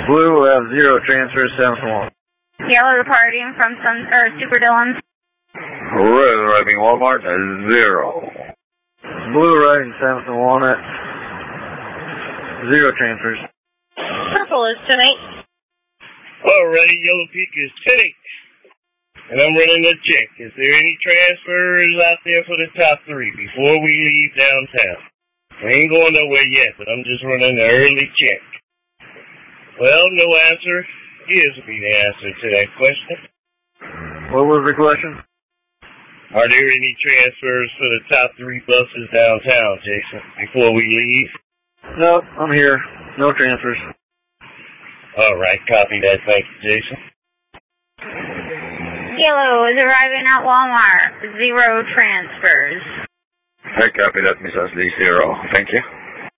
Blue will have 0 transfers, 7-1. Yellow departing from Super Dillon's. Red arriving Walmart at 0. Blue arriving 7-1 at 0 transfers. Purple is 10-8. Alrighty, Yellow Peak is 10-8. And I'm running a check. Is there any transfers out there for the top 3 before we leave downtown? We ain't going nowhere yet, but I'm just running an early check. Well, no answer gives me the answer to that question. What was the question? Are there any transfers for the top 3 buses downtown, Jason, before we leave? Nope, I'm here. No transfers. Alright, copy that. Thank you, Jason. Yellow is arriving at Walmart. 0 transfers. I copy that, Miss Ashley, 0. Thank you.